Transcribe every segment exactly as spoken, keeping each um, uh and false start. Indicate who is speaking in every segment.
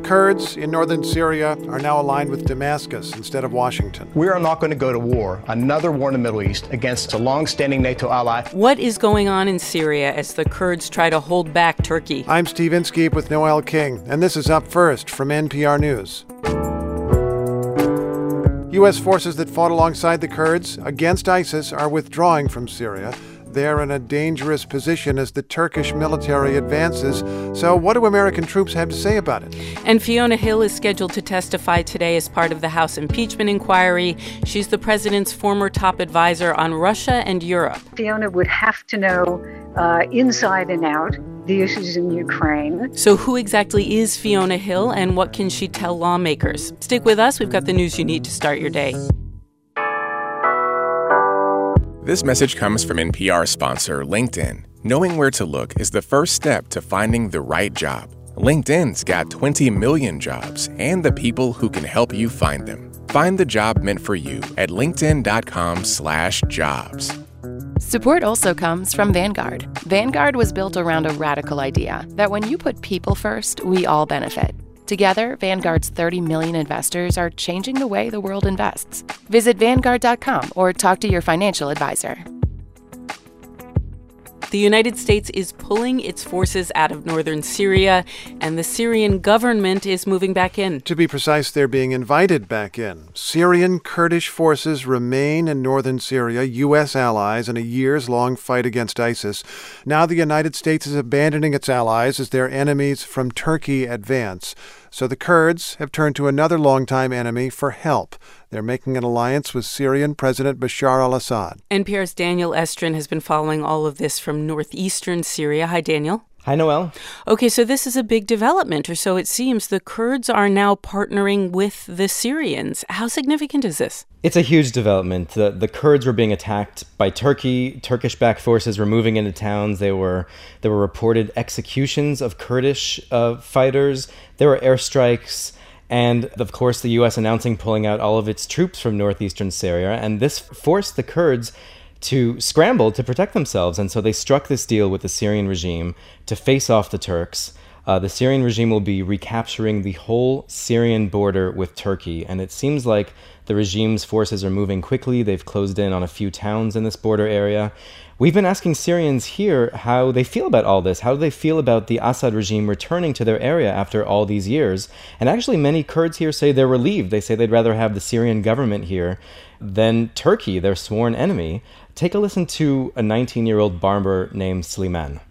Speaker 1: Kurds in northern Syria are now aligned with Damascus instead of Washington.
Speaker 2: We are not going to go to war, another war in the Middle East, against a long-standing NATO ally.
Speaker 3: What is going on in Syria as the Kurds try to hold back Turkey?
Speaker 1: I'm Steve Inskeep with Noel King, and this is Up First from N P R News. U S forces that fought alongside the Kurds against ISIS are withdrawing from Syria. They're in a dangerous position as the Turkish military advances. So what do American troops have to say about it?
Speaker 3: And Fiona Hill is scheduled to testify today as part of the House impeachment inquiry. She's the president's former top advisor on Russia and Europe.
Speaker 4: Fiona would have to know uh, inside and out the issues in Ukraine.
Speaker 3: So who exactly is Fiona Hill, and what can she tell lawmakers? Stick with us. We've got the news you need to start your day.
Speaker 5: This message comes from N P R sponsor LinkedIn. Knowing where to look is the first step to finding the right job. LinkedIn's got twenty million jobs and the people who can help you find them. Find the job meant for you at linkedin.com slash jobs.
Speaker 6: Support also comes from Vanguard. Vanguard was built around a radical idea that when you put people first, we all benefit. Together, Vanguard's thirty million investors are changing the way the world invests. Visit Vanguard dot com or talk to your financial advisor.
Speaker 3: The United States is pulling its forces out of northern Syria, and the Syrian government is moving back in.
Speaker 1: To be precise, they're being invited back in. Syrian Kurdish forces remain in northern Syria, U S allies in a years-long fight against ISIS. Now the United States is abandoning its allies as their enemies from Turkey advance. So the Kurds have turned to another longtime enemy for help. They're making an alliance with Syrian President Bashar al-Assad.
Speaker 3: N P R's Daniel Estrin has been following all of this from northeastern Syria. Hi, Daniel.
Speaker 7: Hi, Noel.
Speaker 3: Okay, so this is a big development, or so it seems. The Kurds are now partnering with the Syrians. How significant is this?
Speaker 7: It's a huge development. The, the Kurds were being attacked by Turkey. Turkish-backed forces were moving into towns. They were, there were reported executions of Kurdish uh, fighters. There were airstrikes. And, of course, the U S announcing pulling out all of its troops from northeastern Syria. And this forced the Kurds to scramble to protect themselves. And so they struck this deal with the Syrian regime to face off the Turks. Uh, the Syrian regime will be recapturing the whole Syrian border with Turkey. And it seems like the regime's forces are moving quickly. They've closed in on a few towns in this border area. We've been asking Syrians here how they feel about all this. How do they feel about the Assad regime returning to their area after all these years? And actually, many Kurds here say they're relieved. They say they'd rather have the Syrian government here than Turkey, their sworn enemy. Take a listen to a nineteen-year-old barber named Sliman.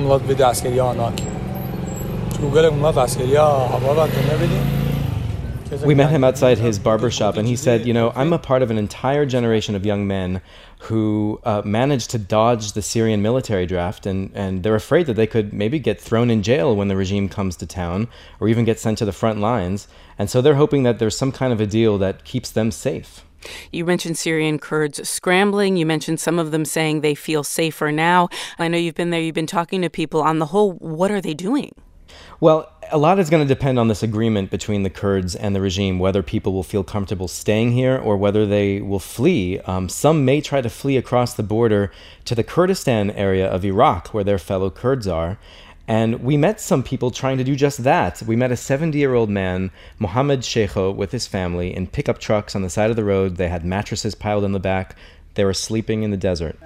Speaker 7: We met him outside his barbershop, and he said, you know, I'm a part of an entire generation of young men who uh, managed to dodge the Syrian military draft, and, and they're afraid that they could maybe get thrown in jail when the regime comes to town, or even get sent to the front lines. And so they're hoping that there's some kind of a deal that keeps them safe.
Speaker 3: You mentioned Syrian Kurds scrambling. You mentioned some of them saying they feel safer now. I know you've been there. You've been talking to people. On the whole, what are they doing?
Speaker 7: Well, a lot is going to depend on this agreement between the Kurds and the regime, whether people will feel comfortable staying here or whether they will flee. Um, some may try to flee across the border to the Kurdistan area of Iraq, where their fellow Kurds are. And we met some people trying to do just that. We met a seventy-year-old man, Mohammed Sheikho, with his family in pickup trucks on the side of the road. They had mattresses piled in the back. They were sleeping in the desert.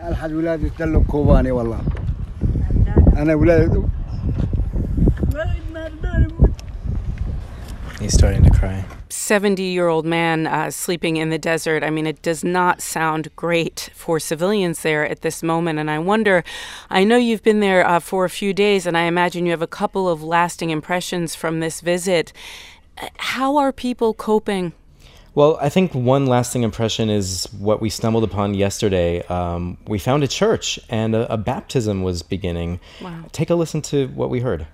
Speaker 7: He's starting to cry.
Speaker 3: seventy-year-old man uh, sleeping in the desert. I mean, it does not sound great for civilians there at this moment. And I wonder, I know you've been there uh, for a few days, and I imagine you have a couple of lasting impressions from this visit. How are people coping?
Speaker 7: Well, I think one lasting impression is what we stumbled upon yesterday. Um, we found a church, and a, a baptism was beginning.
Speaker 3: Wow. Take
Speaker 7: a listen to what we heard.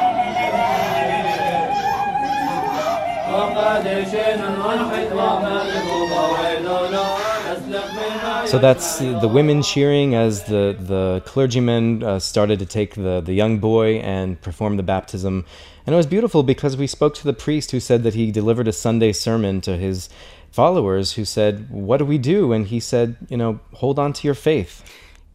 Speaker 7: So that's the women cheering as the, the clergymen uh, started to take the, the young boy and perform the baptism. And it was beautiful because we spoke to the priest who said that he delivered a Sunday sermon to his followers who said, what do we do? And he said, you know, hold on to your faith.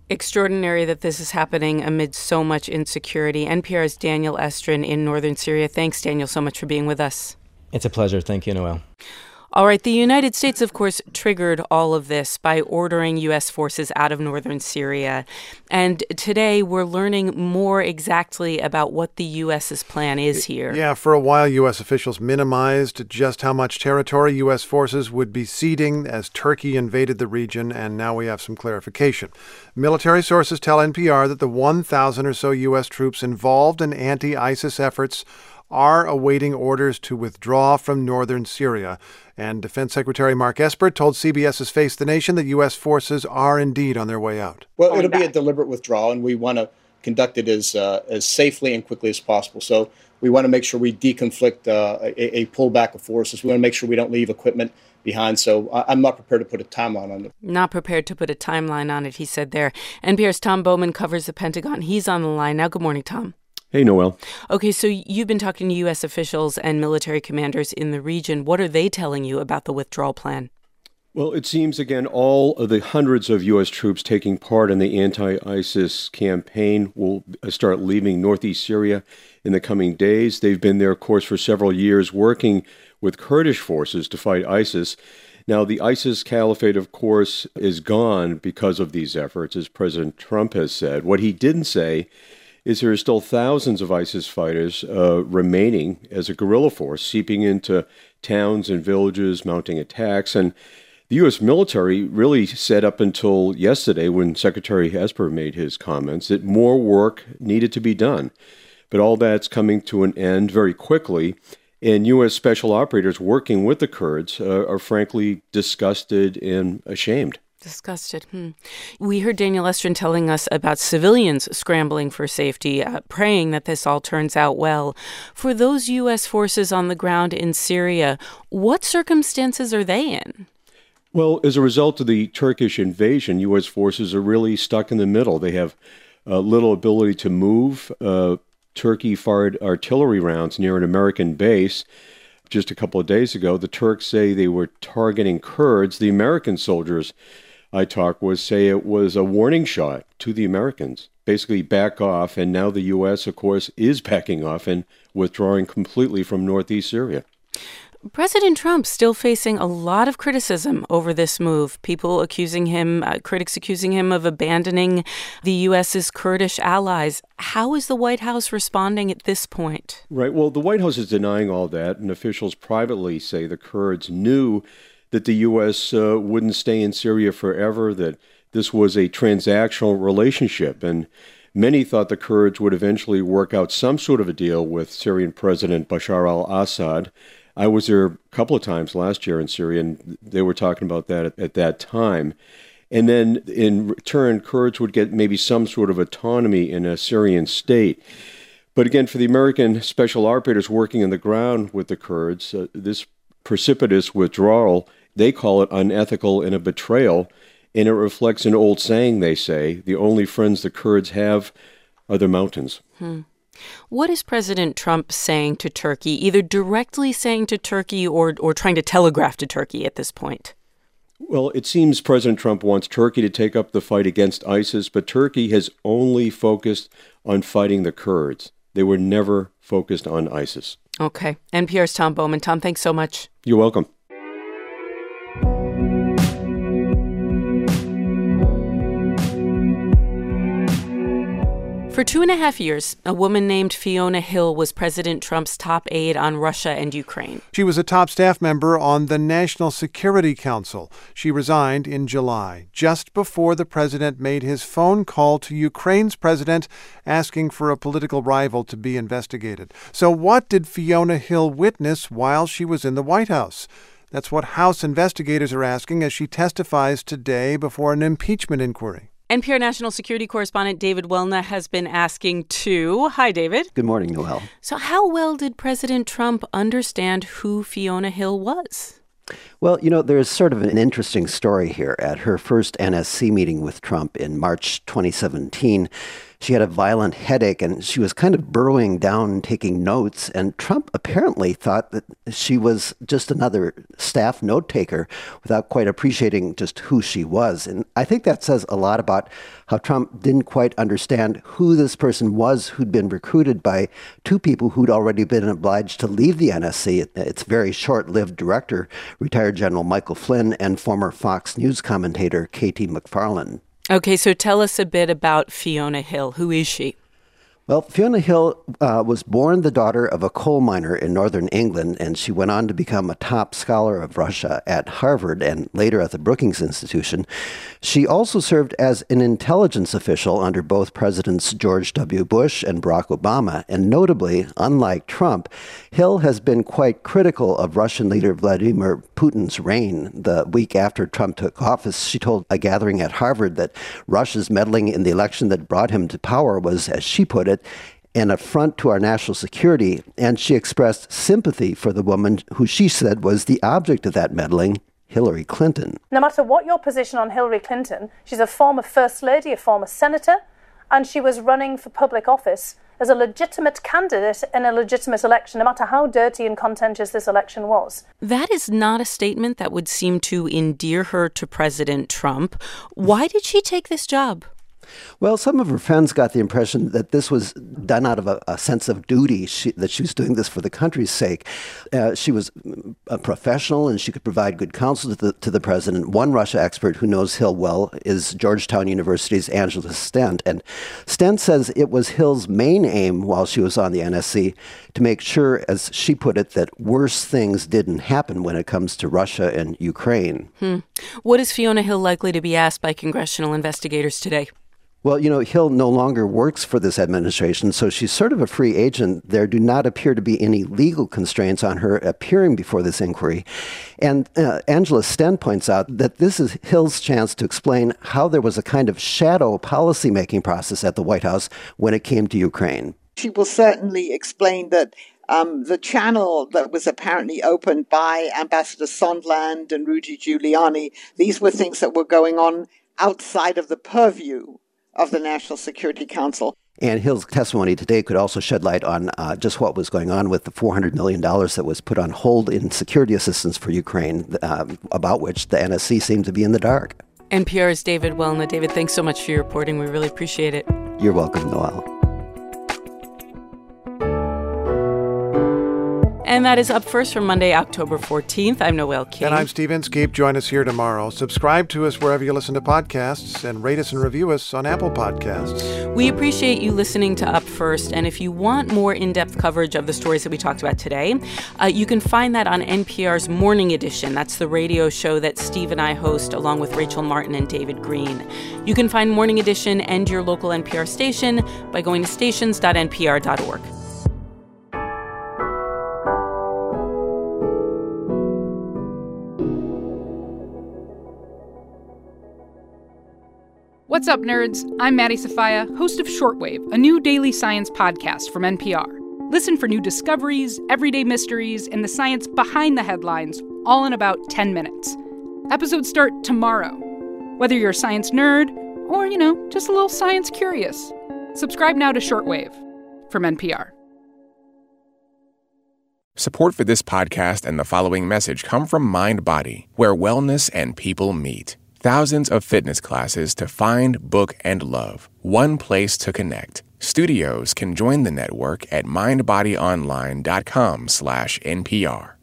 Speaker 3: Extraordinary that this is happening amid so much insecurity. N P R's Daniel Estrin in northern Syria. Thanks, Daniel, so much for being with us.
Speaker 7: It's a pleasure. Thank you, Noel.
Speaker 3: All right. The United States, of course, triggered all of this by ordering U S forces out of northern Syria. And today we're learning more exactly about what the U S's plan is here.
Speaker 1: Yeah, for a while, U S officials minimized just how much territory U S forces would be ceding as Turkey invaded the region, and now we have some clarification. Military sources tell N P R that the one thousand or so U S troops involved in anti-ISIS efforts are awaiting orders to withdraw from northern Syria. And Defense Secretary Mark Esper told CBS's Face the Nation that U S forces are indeed on their way out.
Speaker 2: Well, it'll be a deliberate withdrawal, and we want to conduct it as uh, as safely and quickly as possible. So we want to make sure we deconflict uh, a, a pullback of forces. We want to make sure we don't leave equipment behind. So I'm not prepared to put a timeline on it.
Speaker 3: Not prepared to put a timeline on it, he said there. N P R's Tom Bowman covers the Pentagon. He's on the line now. Good morning, Tom.
Speaker 8: Hey, Noel.
Speaker 3: Okay, so you've been talking to U S officials and military commanders in the region. What are they telling you about the withdrawal plan?
Speaker 8: Well, it seems, again, all of the hundreds of U S troops taking part in the anti-ISIS campaign will start leaving northeast Syria in the coming days. They've been there, of course, for several years working with Kurdish forces to fight ISIS. Now, the ISIS caliphate, of course, is gone because of these efforts, as President Trump has said. What he didn't say is there are still thousands of ISIS fighters uh, remaining as a guerrilla force, seeping into towns and villages, mounting attacks. And the U S military really said up until yesterday, when Secretary Esper made his comments, that more work needed to be done. But all that's coming to an end very quickly. And U S special operators working with the Kurds uh, are frankly disgusted and ashamed.
Speaker 3: Disgusted. Hmm. We heard Daniel Estrin telling us about civilians scrambling for safety, uh, praying that this all turns out well. For those U S forces on the ground in Syria, what circumstances are they in?
Speaker 8: Well, as a result of the Turkish invasion, U S forces are really stuck in the middle. They have uh, little ability to move. Uh, Turkey fired artillery rounds near an American base just a couple of days ago. The Turks say they were targeting Kurds. The American soldiers I talked with say it was a warning shot to the Americans. Basically back off, and now the U S, of course, is backing off and withdrawing completely from northeast Syria.
Speaker 3: President Trump still facing a lot of criticism over this move. People accusing him, uh, critics accusing him of abandoning the U S's Kurdish allies. How is the White House responding at this point?
Speaker 8: Right. Well, the White House is denying all that, and officials privately say the Kurds knew that the U S uh, wouldn't stay in Syria forever, that this was a transactional relationship, and many thought the Kurds would eventually work out some sort of a deal with Syrian President Bashar al-Assad. I was there a couple of times last year in Syria, and they were talking about that at, at that time. And then in return, Kurds would get maybe some sort of autonomy in a Syrian state. But again, for the American special operators working on the ground with the Kurds, uh, this precipitous withdrawal, they call it unethical and a betrayal, and it reflects an old saying, they say, the only friends the Kurds have are the mountains.
Speaker 3: Hmm. What is President Trump saying to Turkey, either directly saying to Turkey or, or trying to telegraph to Turkey at this point?
Speaker 8: Well, it seems President Trump wants Turkey to take up the fight against ISIS, but Turkey has only focused on fighting the Kurds. They were never focused on ISIS.
Speaker 3: Okay. N P R's Tom Bowman. Tom, thanks so much.
Speaker 8: You're welcome.
Speaker 3: For two and a half years, a woman named Fiona Hill was President Trump's top aide on Russia and Ukraine.
Speaker 1: She was a top staff member on the National Security Council. She resigned in July, just before the president made his phone call to Ukraine's president asking for a political rival to be investigated. So what did Fiona Hill witness while she was in the White House? That's what House investigators are asking as she testifies today before an impeachment inquiry.
Speaker 3: N P R national security correspondent David Welna has been asking too. Hi, David.
Speaker 9: Good morning, Noel.
Speaker 3: So how well did President Trump understand who Fiona Hill was?
Speaker 9: Well, you know, there's sort of an interesting story here. At her first N S C meeting with Trump in March twenty seventeen, She had a violent headache, and she was kind of burrowing down, taking notes. And Trump apparently thought that she was just another staff note taker without quite appreciating just who she was. And I think that says a lot about how Trump didn't quite understand who this person was who'd been recruited by two people who'd already been obliged to leave the N S C. Its very short-lived director, retired General Michael Flynn, and former Fox News commentator Katie McFarland.
Speaker 3: Okay, so tell us a bit about Fiona Hill. Who is she?
Speaker 9: Well, Fiona Hill uh, was born the daughter of a coal miner in northern England, and she went on to become a top scholar of Russia at Harvard and later at the Brookings Institution. She also served as an intelligence official under both Presidents George W. Bush and Barack Obama. And notably, unlike Trump, Hill has been quite critical of Russian leader Vladimir Putin's reign. The week after Trump took office, she told a gathering at Harvard that Russia's meddling in the election that brought him to power was, as she put it, an affront to our national security, and she expressed sympathy for the woman who she said was the object of that meddling, Hillary Clinton.
Speaker 10: No matter what your position on Hillary Clinton, she's a former First Lady, a former Senator, and she was running for public office as a legitimate candidate in a legitimate election, no matter how dirty and contentious this election was.
Speaker 3: That is not a statement that would seem to endear her to President Trump. Why did she take this job?
Speaker 9: Well, some of her friends got the impression that this was done out of a, a sense of duty, she, that she was doing this for the country's sake. Uh, she was a professional and she could provide good counsel to the, to the president. One Russia expert who knows Hill well is Georgetown University's Angela Stent. And Stent says it was Hill's main aim while she was on the N S C to make sure, as she put it, that worse things didn't happen when it comes to Russia and Ukraine.
Speaker 3: Hmm. What is Fiona Hill likely to be asked by congressional investigators today?
Speaker 9: Well, you know, Hill no longer works for this administration, so she's sort of a free agent. There do not appear to be any legal constraints on her appearing before this inquiry. And uh, Angela Stent points out that this is Hill's chance to explain how there was a kind of shadow policymaking process at the White House when it came to Ukraine.
Speaker 11: She will certainly explain that Um, the channel that was apparently opened by Ambassador Sondland and Rudy Giuliani, these were things that were going on outside of the purview of the National Security Council.
Speaker 9: And Hill's testimony today could also shed light on uh, just what was going on with the four hundred million dollars that was put on hold in security assistance for Ukraine, uh, about which the N S C seemed to be in the dark.
Speaker 3: N P R's David Welna. David, thanks so much for your reporting. We really appreciate it.
Speaker 9: You're welcome, Noel.
Speaker 3: And that is Up First for Monday, October fourteenth. I'm Noel King.
Speaker 1: And I'm Steve Inskeep. Join us here tomorrow. Subscribe to us wherever you listen to podcasts and rate us and review us on Apple Podcasts.
Speaker 3: We appreciate you listening to Up First. And if you want more in-depth coverage of the stories that we talked about today, uh, you can find that on N P R's Morning Edition. That's the radio show that Steve and I host along with Rachel Martin and David Green. You can find Morning Edition and your local N P R station by going to stations dot N P R dot org.
Speaker 12: What's up, nerds? I'm Maddie Safaya, host of Shortwave, a new daily science podcast from N P R. Listen for new discoveries, everyday mysteries, and the science behind the headlines, all in about ten minutes. Episodes start tomorrow. Whether you're a science nerd or, you know, just a little science curious, subscribe now to Shortwave from N P R.
Speaker 5: Support for this podcast and the following message come from MindBody, where wellness and people meet. Thousands of fitness classes to find, book, and love. One place to connect. Studios can join the network at mindbodyonline dot com slash N P R.